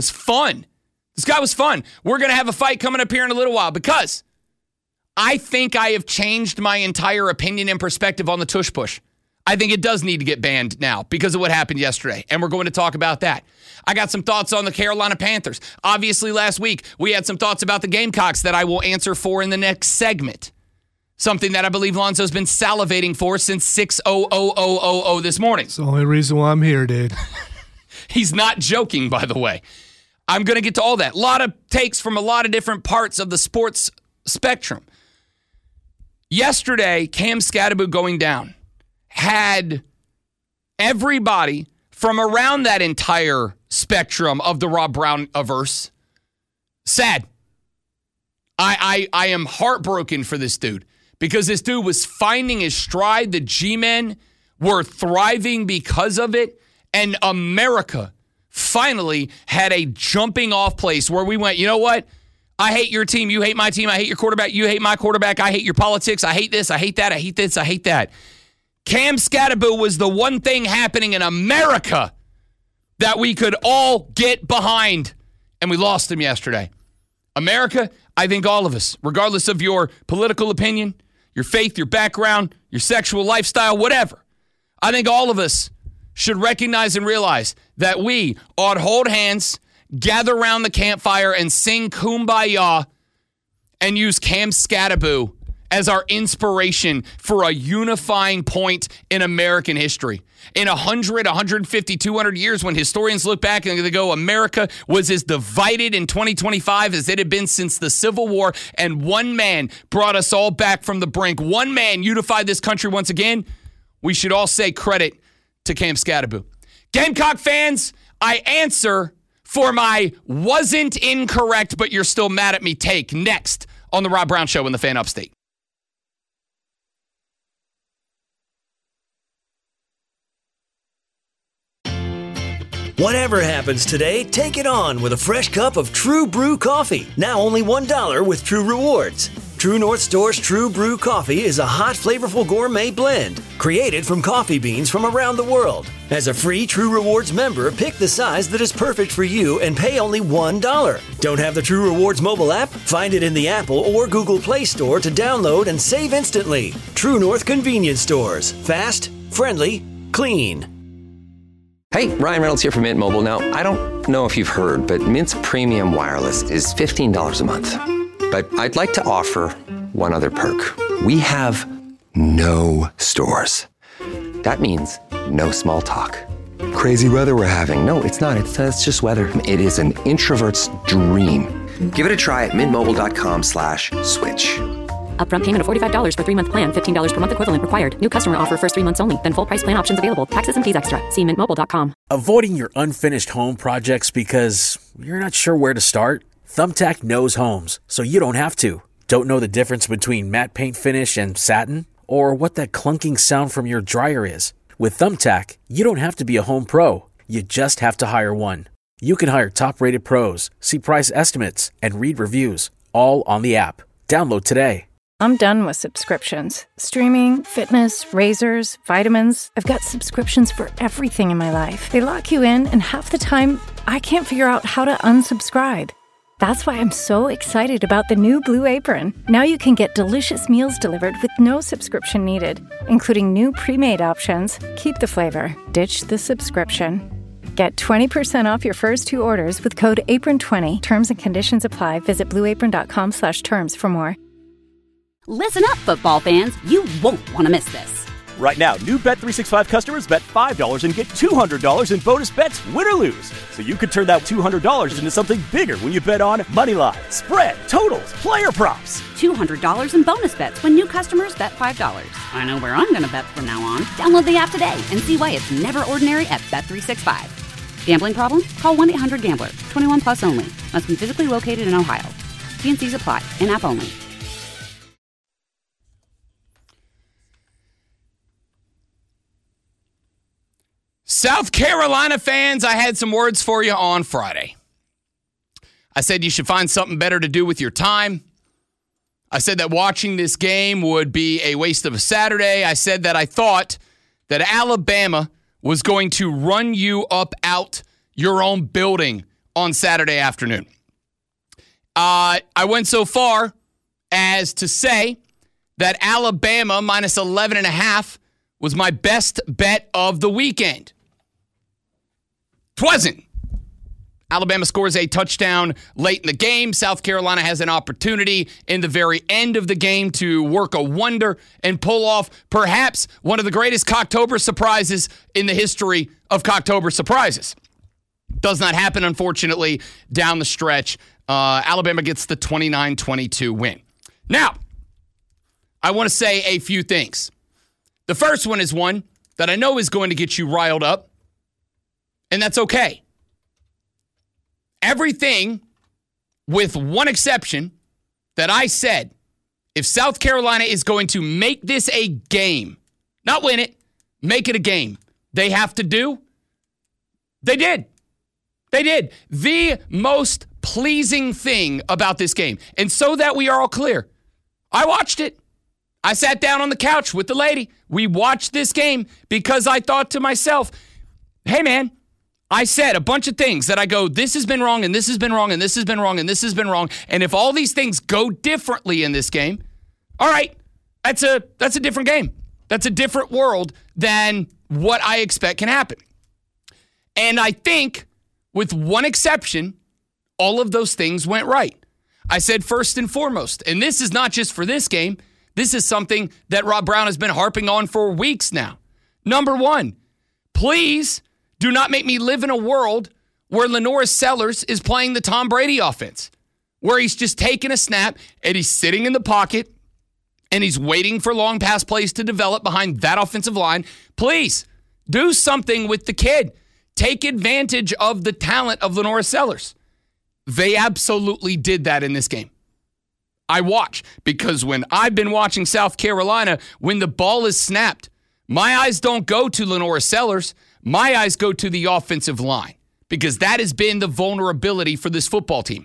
was fun. We're going to have a fight coming up here in a little while because I think I have changed my entire opinion and perspective on the tush push. I think it does need to get banned now because of what happened yesterday, and we're going to talk about that. I got some thoughts on the Carolina Panthers. Obviously, last week, we had some thoughts about the Gamecocks that I will answer for in the next segment. Something that I believe Lonzo's been salivating for since 6:00 this morning. It's the only reason why I'm here, dude. He's not joking, by the way. I'm going to get to all that. A lot of takes from a lot of different parts of the sports spectrum. Yesterday, Cam Skattebo going down had everybody from around that entire spectrum of the Rob Brown averse. Sad. I am heartbroken for this dude because this dude was finding his stride. The G-men were thriving because of it. And America finally had a jumping off place where we went, you know what? I hate your team. You hate my team. I hate your quarterback. You hate my quarterback. I hate your politics. I hate this. I hate that. I hate this. I hate that. Cam Skattebo was the one thing happening in America that we could all get behind. And we lost him yesterday. America, I think all of us, regardless of your political opinion, your faith, your background, your sexual lifestyle, whatever, I think all of us should recognize and realize that we ought to hold hands, gather around the campfire, and sing Kumbaya and use Cam Skattebo as our inspiration for a unifying point in American history. In 100, 150, 200 years, when historians look back and they go, America was as divided in 2025 as it had been since the Civil War, and one man brought us all back from the brink. One man unified this country once again. We should all say credit to Cam Skattebo. Gamecock fans, I answer for my wasn't incorrect, but you're still mad at me take next on the Rob Brown Show in the Fan Upstate. Whatever happens today, take it on with a fresh cup of True Brew coffee. Now only $1 with True Rewards. True North Store's True Brew coffee is a hot, flavorful gourmet blend created from coffee beans from around the world. As a free True Rewards member, pick the size that is perfect for you and pay only $1. Don't have the True Rewards mobile app? Find it in the Apple or Google Play Store to download and save instantly. True North Convenience Stores. Fast, friendly, clean. Hey, Ryan Reynolds here from Mint Mobile. Now, I don't know if you've heard, but Mint's premium wireless is $15 a month. But I'd like to offer one other perk. We have no stores. That means no small talk. Crazy weather we're having. No, it's not. It's just weather. It is an introvert's dream. Give it a try at mintmobile.com/switch. Upfront payment of $45 for 3-month plan, $15 per month equivalent required. New customer offer first 3 months only. Then full price plan options available. Taxes and fees extra. See mintmobile.com. Avoiding your unfinished home projects because you're not sure where to start? Thumbtack knows homes, so you don't have to. Don't know the difference between matte paint finish and satin? Or what that clunking sound from your dryer is? With Thumbtack, you don't have to be a home pro. You just have to hire one. You can hire top-rated pros, see price estimates, and read reviews, all on the app. Download today. I'm done with subscriptions. Streaming, fitness, razors, vitamins. I've got subscriptions for everything in my life. They lock you in, and half the time, I can't figure out how to unsubscribe. That's why I'm so excited about the new Blue Apron. Now you can get delicious meals delivered with no subscription needed, including new pre-made options. Keep the flavor, ditch the subscription. Get 20% off your first 2 orders with code APRON20. Terms and conditions apply. Visit blueapron.com/terms for more. Listen up, football fans. You won't want to miss this. Right now, new Bet365 customers bet $5 and get $200 in bonus bets, win or lose. So you could turn that $200 into something bigger when you bet on moneyline, spread, totals, player props. $200 in bonus bets when new customers bet $5. I know where I'm going to bet from now on. Download the app today and see why it's never ordinary at Bet365. Gambling problem? Call 1-800-GAMBLER. 21 plus only. Must be physically located in Ohio. T&Cs apply. In-app only. South Carolina fans, I had some words for you on Friday. I said you should find something better to do with your time. I said that watching this game would be a waste of a Saturday. I said that I thought that Alabama was going to run you up out your own building on Saturday afternoon. I went so far as to say that Alabama minus 11.5 was my best bet of the weekend. Wasn't. Alabama scores a touchdown late in the game. South Carolina has an opportunity in the very end of the game to work a wonder and pull off perhaps one of the greatest Cocktober surprises in the history of Cocktober surprises. Does not happen, unfortunately, down the stretch. Alabama gets the 29-22 win. Now, I want to say a few things. The first one is one that I know is going to get you riled up, and that's okay. everything with one exception that I said, if South Carolina is going to make this a game, not win it, make it a game, they have to do, they did. They did. The most pleasing thing about this game, and so that we are all clear, I watched it. I sat down on the couch with the lady. We watched this game because I thought to myself, hey, man, I said a bunch of things that I go, this has been wrong, and this has been wrong, and this has been wrong, and this has been wrong. And if all these things go differently in this game, all right, that's a different game. That's a different world than what I expect can happen. And I think, with one exception, all of those things went right. I said first and foremost, and this is not just for this game, this is something that Rob Brown has been harping on for weeks now. Number one, please do not make me live in a world where LaNorris Sellers is playing the Tom Brady offense, where he's just taking a snap and he's sitting in the pocket and he's waiting for long pass plays to develop behind that offensive line. Please do something with the kid. Take advantage of the talent of LaNorris Sellers. They absolutely did that in this game. I watch, because when I've been watching South Carolina, when the ball is snapped, my eyes don't go to LaNorris Sellers. My eyes go to the offensive line, because that has been the vulnerability for this football team.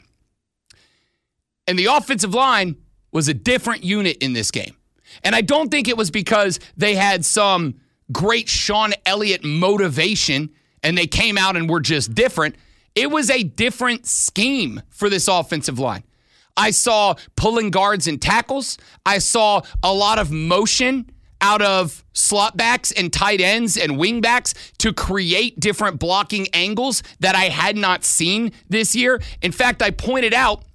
And the offensive line was a different unit in this game. And I don't think it was because they had some great Sean Elliott motivation and they came out and were just different. It was a different scheme for this offensive line. I saw pulling guards and tackles. I saw a lot of motion out of slot backs and tight ends and wing backs to create different blocking angles that I had not seen this year. In fact, I pointed out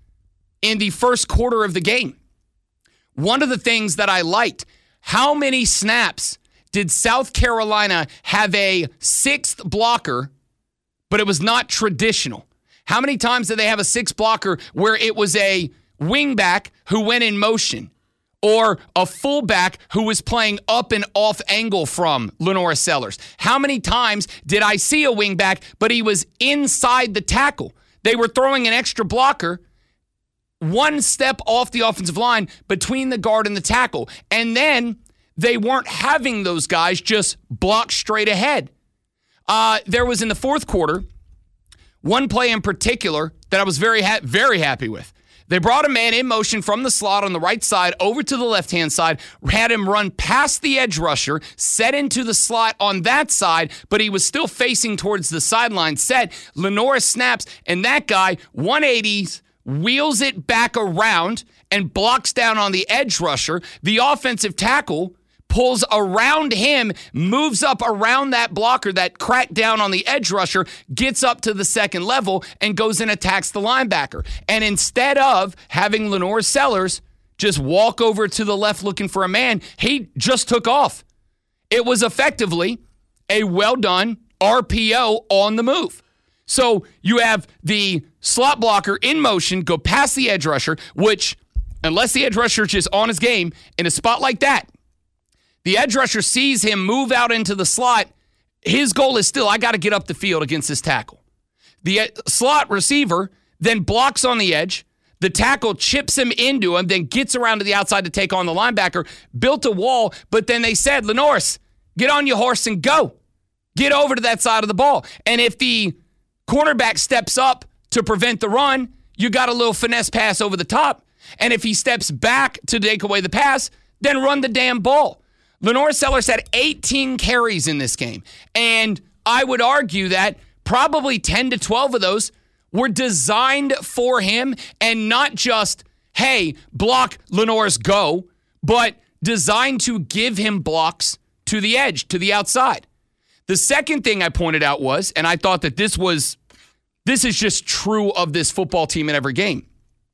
in the first quarter of the game, one of the things that I liked, how many snaps did South Carolina have a sixth blocker, but it was not traditional? How many times did they have a sixth blocker where it was a wingback who went in motion or a fullback who was playing up and off angle from LaNorris Sellers? How many times did I see a wingback, but he was inside the tackle? They were throwing an extra blocker one step off the offensive line between the guard and the tackle. And then they weren't having those guys just block straight ahead. There was in the fourth quarter one play in particular that I was very happy with. They brought a man in motion from the slot on the right side over to the left-hand side, had him run past the edge rusher, set into the slot on that side, but he was still facing towards the sideline set. LaNorris snaps, and that guy, 180s, wheels it back around and blocks down on the edge rusher. The offensive tackle pulls around him, moves up around that blocker that cracked down on the edge rusher, gets up to the second level, and goes and attacks the linebacker. And instead of having LaNorris Sellers just walk over to the left looking for a man, he just took off. It was effectively a well-done RPO on the move. So you have the slot blocker in motion, go past the edge rusher, which, unless the edge rusher is just on his game, in a spot like that, the edge rusher sees him move out into the slot. His goal is still, I got to get up the field against this tackle. The slot receiver then blocks on the edge. The tackle chips him into him, then gets around to the outside to take on the linebacker, built a wall, but then they said, LaNorris, get on your horse and go. Get over to that side of the ball. And if the cornerback steps up to prevent the run, you got a little finesse pass over the top. And if he steps back to take away the pass, then run the damn ball. LaNorris Sellers had 18 carries in this game. And I would argue that probably 10 to 12 of those were designed for him, and not just, hey, block LaNorris, go, but designed to give him blocks to the edge, to the outside. The second thing I pointed out was, and I thought that this is just true of this football team in every game.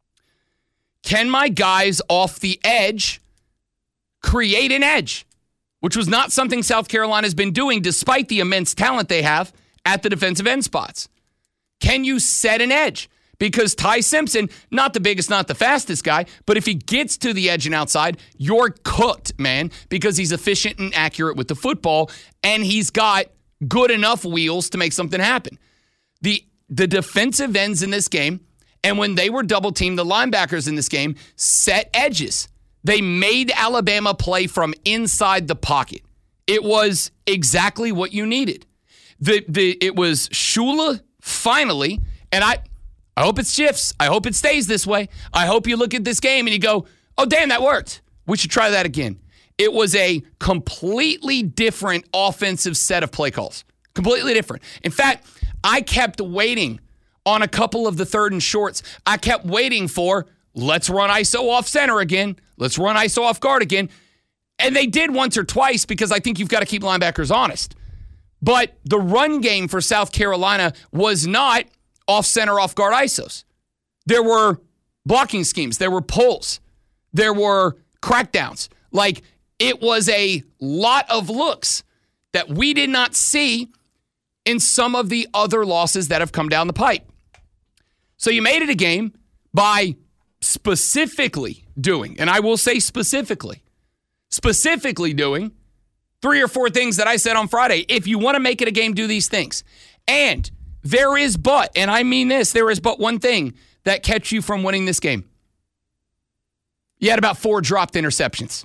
Can my guys off the edge create an edge? Which was not something South Carolina's been doing despite the immense talent they have at the defensive end spots. Can you set an edge? Because Ty Simpson, not the biggest, not the fastest guy, but if he gets to the edge and outside, you're cooked, man, because he's efficient and accurate with the football, and he's got good enough wheels to make something happen. The the defensive ends in this game, and when they were double-teamed, the linebackers in this game set edges. They made Alabama play from inside the pocket. It was exactly what you needed. It was Shula finally, and I hope it shifts. I hope it stays this way. I hope you look at this game and you go, oh, damn, that worked. We should try that again. It was a completely different offensive set of play calls. Completely different. In fact, I kept waiting on a couple of the 3rd and shorts. I kept waiting for, let's run ISO off center again. Let's run ISO off guard again. And they did once or twice because I think you've got to keep linebackers honest. But the run game for South Carolina was not off center, off guard ISOs. There were blocking schemes. There were pulls. There were crackdowns. Like, it was a lot of looks that we did not see in some of the other losses that have come down the pipe. So you made it a game by specifically doing, and I will say specifically doing 3 or 4 things that I said on Friday. If you want to make it a game, do these things. And there is but, and I mean this, there is but one thing that kept you from winning this game. You had about 4 dropped interceptions.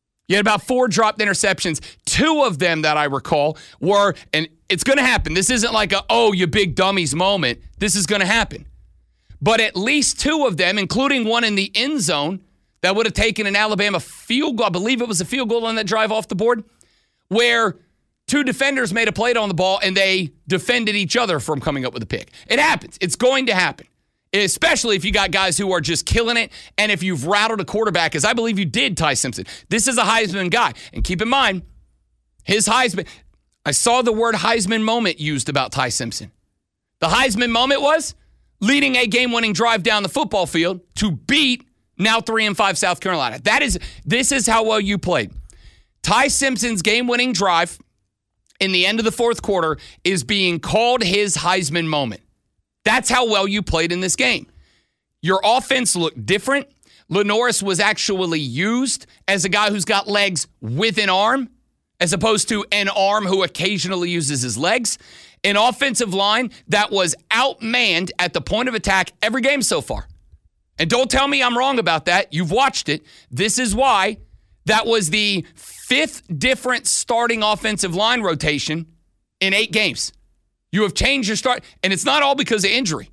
2 of them that I recall were, and it's going to happen. This isn't like a, oh, you big dummies moment. This is going to happen. But at least 2 of them, including one in the end zone that would have taken an Alabama field goal. I believe it was a field goal on that drive off the board, where 2 defenders made a play on the ball and they defended each other from coming up with a pick. It happens. It's going to happen. Especially if you got guys who are just killing it, and if you've rattled a quarterback, as I believe you did, Ty Simpson. This is a Heisman guy. And keep in mind, his Heisman, I saw the word Heisman moment used about Ty Simpson. The Heisman moment was leading a game-winning drive down the football field to beat now 3-5 South Carolina. This is how well you played. Ty Simpson's game-winning drive in the end of the 4th quarter is being called his Heisman moment. That's how well you played in this game. Your offense looked different. Lenoris was actually used as a guy who's got legs with an arm, as opposed to an arm who occasionally uses his legs. An offensive line that was outmanned at the point of attack every game so far. And don't tell me I'm wrong about that. You've watched it. This is why that was the 5th different starting offensive line rotation in 8 games. You have changed your start, and it's not all because of injury.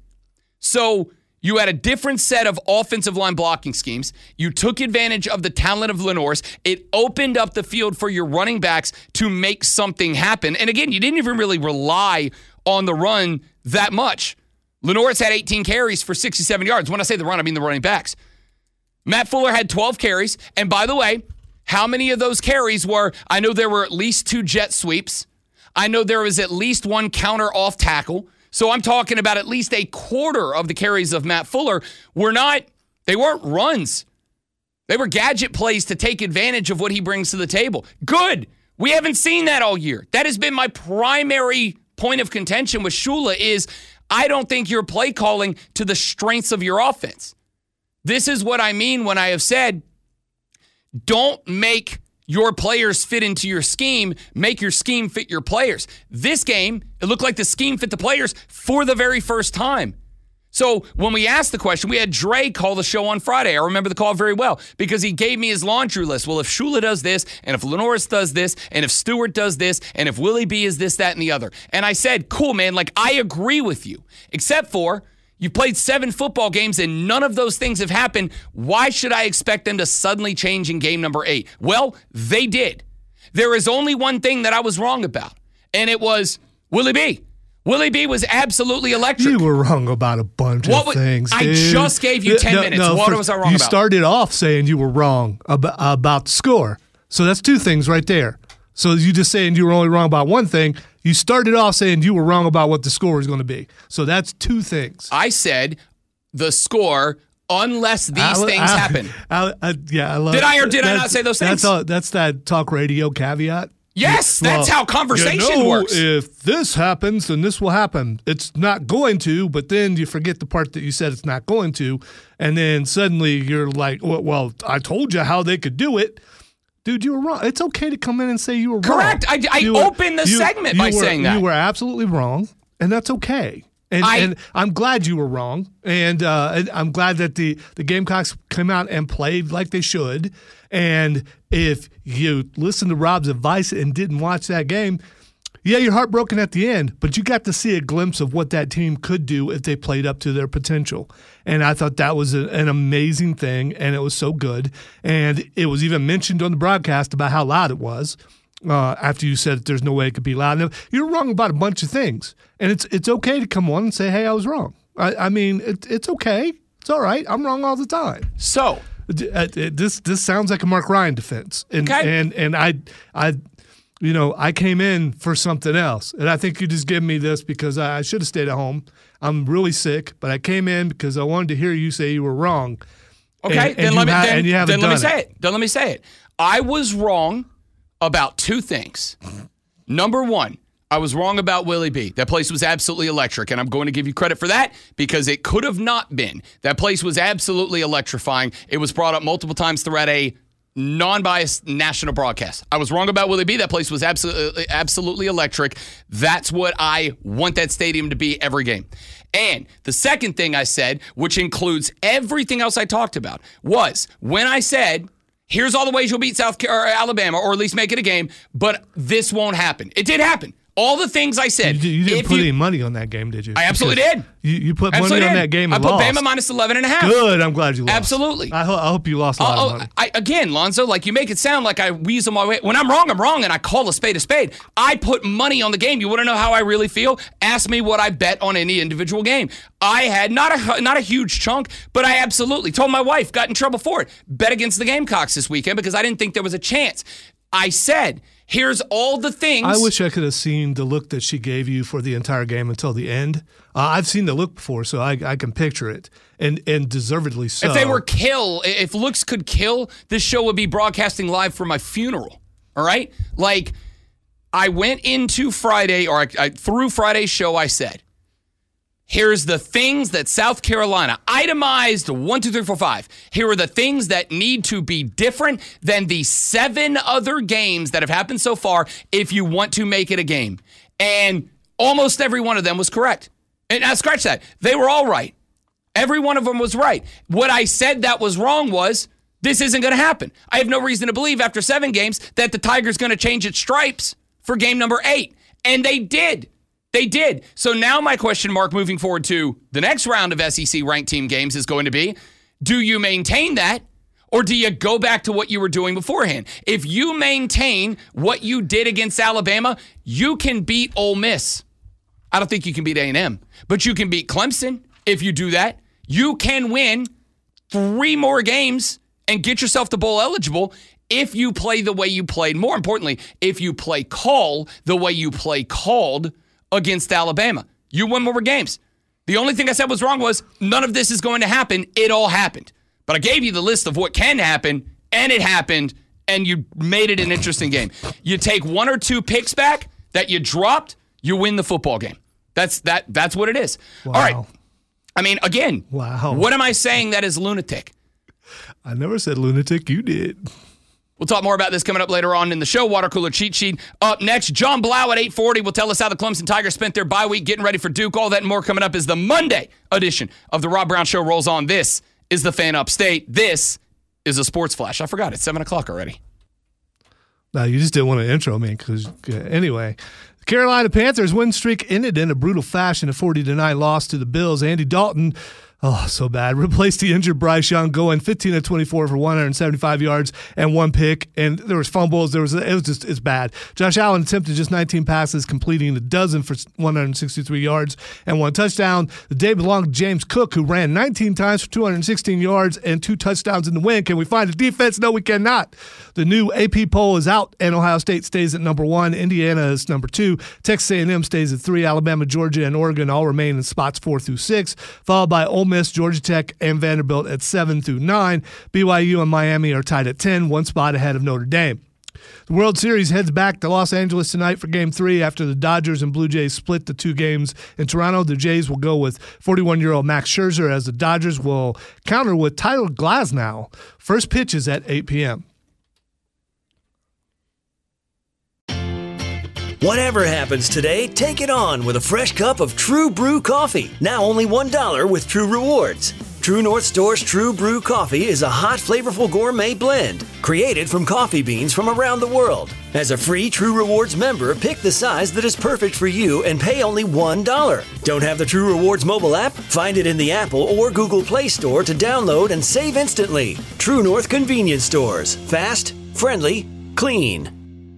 So you had a different set of offensive line blocking schemes. You took advantage of the talent of Lenoris. It opened up the field for your running backs to make something happen. And again, you didn't even really rely on the run that much. Lenoris had 18 carries for 67 yards. When I say the run, I mean the running backs. Matt Fuller had 12 carries. And by the way, how many of those carries were, I know there were at least 2 jet sweeps. I know there was at least 1 counter off tackle. So I'm talking about at least a quarter of the carries of Matt Fuller they weren't runs. They were gadget plays to take advantage of what he brings to the table. Good. We haven't seen that all year. That has been my primary point of contention with Shula is I don't think you're play calling to the strengths of your offense. This is what I mean when I have said, don't make your players fit into your scheme, make your scheme fit your players. This game, it looked like the scheme fit the players for the very first time. So when we asked the question, we had Dre call the show on Friday. I remember the call very well because he gave me his laundry list. Well, if Shula does this, and if Lenoris does this, and if Stewart does this, and if Willie B is this, that, and the other. And I said, cool, man, like I agree with you, except for you played 7 football games and none of those things have happened. Why should I expect them to suddenly change in game number 8? Well, they did. There is only one thing that I was wrong about, and it was Willie B. Willie B was absolutely electric. You were wrong about a bunch of things, dude. I just gave you 10 minutes. What was I wrong about? You started off saying you were wrong about the score. So that's 2 things right there. So you just saying you were only wrong about one thing. You started off saying you were wrong about what the score is going to be. So that's 2 things. I said the score, unless these things happen. I love Did I or did I not say those things? That's that talk radio caveat. Yes, that's how conversation works. If this happens, then this will happen. It's not going to, but then you forget the part that you said it's not going to, and then suddenly you're like, well, I told you how they could do it. Dude, you were wrong. It's okay to come in and say you were wrong. Correct. I opened the segment by saying that. You were absolutely wrong, and that's okay. And I'm glad you were wrong, and I'm glad that the Gamecocks came out and played like they should. And if you listened to Rob's advice and didn't watch that game, yeah, you're heartbroken at the end, but you got to see a glimpse of what that team could do if they played up to their potential. And I thought that was an amazing thing, and it was so good. And it was even mentioned on the broadcast about how loud it was. After you said that there's no way it could be loud. Now, you're wrong about a bunch of things, and it's okay to come on and say, hey, I was wrong. I mean, it's okay. It's all right. I'm wrong all the time. So this sounds like a Mark Ryan defense, and okay. and I came in for something else, and I think you just give me this because I should have stayed at home. I'm really sick, but I came in because I wanted to hear you say you were wrong. Okay, then let me say it. I was wrong about two things. Number one, I was wrong about Willie B. That place was absolutely electric, and I'm going to give you credit for that because it could have not been. That place was absolutely electrifying. It was brought up multiple times throughout a non-biased national broadcast. I was wrong about Willie B. That place was absolutely electric. That's what I want that stadium to be every game. And the second thing I said, which includes everything else I talked about, was when I said, here's all the ways you'll beat Alabama, or at least make it a game, but this won't happen. It did happen. All the things I said. You didn't put any money on that game, did you? I absolutely did. You put money on that game and lost. I put Bama minus 11.5. Good. I'm glad you lost. Absolutely. I hope you lost a lot of money. Again, Lonzo, like you make it sound like I weasel my way. When I'm wrong, and I call a spade a spade. I put money on the game. You want to know how I really feel? Ask me what I bet on any individual game. I had not a huge chunk, but I absolutely told my wife, got in trouble for it, bet against the Gamecocks this weekend because I didn't think there was a chance. I said, here's all the things. I wish I could have seen the look that she gave you for the entire game until the end. I've seen the look before, so I can picture it, and deservedly so. If looks could kill, this show would be broadcasting live for my funeral, all right? Like, I went into Friday, or through Friday's show, I said, here's the things that South Carolina, itemized 1, 2, 3, 4, 5. Here are the things that need to be different than the 7 other games that have happened so far if you want to make it a game. And almost every one of them was correct. And now scratch that. They were all right. Every one of them was right. What I said that was wrong was, this isn't going to happen. I have no reason to believe after 7 games that the Tigers going to change its stripes for game number 8. And they did. They did. So now my question mark moving forward to the next round of SEC ranked team games is going to be, do you maintain that, or do you go back to what you were doing beforehand? If you maintain what you did against Alabama, you can beat Ole Miss. I don't think you can beat A&M, but you can beat Clemson if you do that. You can win 3 more games and get yourself to bowl eligible if you play the way you played. More importantly, if you play call the way you play called against Alabama. You win more games. The only thing I said was wrong was none of this is going to happen. It all happened. But I gave you the list of what can happen, and it happened, and you made it an interesting game. You take 1 or 2 picks back that you dropped, you win the football game. That's what it is. Wow. All right. I mean, again, wow. What am I saying that is lunatic? I never said lunatic. You did. We'll talk more about this coming up later on in the show. Water Cooler Cheat Sheet up next. John Blau at 8:40 will tell us how the Clemson Tigers spent their bye week getting ready for Duke. All that and more coming up as the Monday edition of the Rob Brown Show rolls on. This is the Fan Upstate. This is a Sports Flash. I forgot. It's 7 o'clock already. No, you just didn't want to intro me. Anyway, the Carolina Panthers win streak ended in a brutal fashion, a 40-9 loss to the Bills. Andy Dalton, so bad, replaced the injured Bryce Young, going 15 of 24 for 175 yards and 1 pick, and there was fumbles. It's bad. Josh Allen attempted just 19 passes, completing a dozen for 163 yards and 1 touchdown. The day belonged to James Cook, who ran 19 times for 216 yards and 2 touchdowns in the win. Can we find a defense? No, we cannot. The new AP poll is out, and Ohio State stays at number 1. Indiana is number 2. Texas A&M stays at 3. Alabama, Georgia, and Oregon all remain in spots 4 through 6, followed by Ole Miss, Georgia Tech, and Vanderbilt at 7 through 9. BYU and Miami are tied at 10, 1 spot ahead of Notre Dame. The World Series heads back to Los Angeles tonight for Game 3 after the Dodgers and Blue Jays split the 2 games in Toronto. The Jays will go with 41-year-old Max Scherzer, as the Dodgers will counter with Tyler Glasnow. First pitch is at 8 p.m. Whatever happens today, take it on with a fresh cup of True Brew coffee. Now only $1 with True Rewards. True North Store's True Brew coffee is a hot, flavorful gourmet blend created from coffee beans from around the world. As a free True Rewards member, pick the size that is perfect for you and pay only $1. Don't have the True Rewards mobile app? Find it in the Apple or Google Play Store to download and save instantly. True North Convenience Stores. Fast, friendly, clean.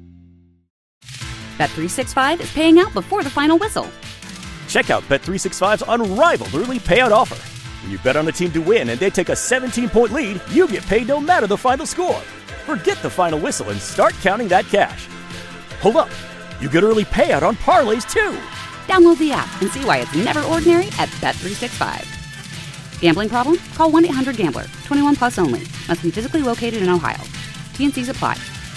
Bet365 is paying out before the final whistle. Check out Bet365's unrivaled early payout offer. When you bet on a team to win and they take a 17-point lead, you get paid no matter the final score. Forget the final whistle and start counting that cash. Hold up. You get early payout on parlays, too. Download the app and see why it's never ordinary at Bet365. Gambling problem? Call 1-800-GAMBLER. 21 plus only. Must be physically located in Ohio. T&Cs apply.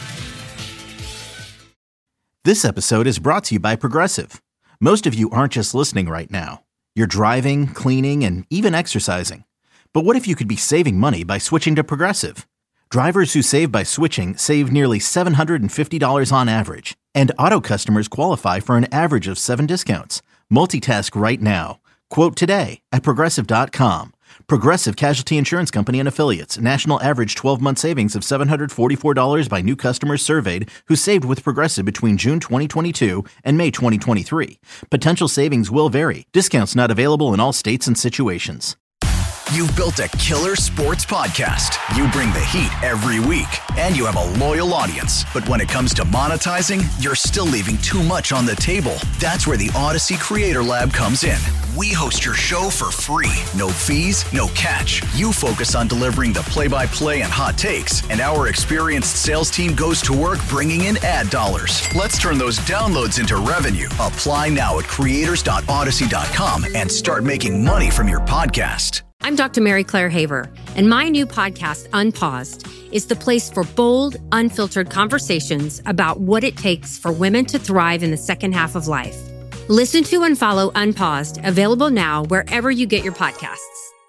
This episode is brought to you by Progressive. Most of you aren't just listening right now. You're driving, cleaning, and even exercising. But what if you could be saving money by switching to Progressive? Drivers who save by switching save nearly $750 on average. And auto customers qualify for an average of 7 discounts. Multitask right now. Quote today at Progressive.com. Progressive Casualty Insurance Company and Affiliates. National average 12-month savings of $744 by new customers surveyed who saved with Progressive between June 2022 and May 2023. Potential savings will vary. Discounts not available in all states and situations. You've built a killer sports podcast. You bring the heat every week, and you have a loyal audience. But when it comes to monetizing, you're still leaving too much on the table. That's where the Odyssey Creator Lab comes in. We host your show for free. No fees, no catch. You focus on delivering the play-by-play and hot takes, and our experienced sales team goes to work bringing in ad dollars. Let's turn those downloads into revenue. Apply now at creators.odyssey.com and start making money from your podcast. I'm Dr. Mary Claire Haver, and my new podcast, Unpaused, is the place for bold, unfiltered conversations about what it takes for women to thrive in the second half of life. Listen to and follow Unpaused, available now wherever you get your podcasts.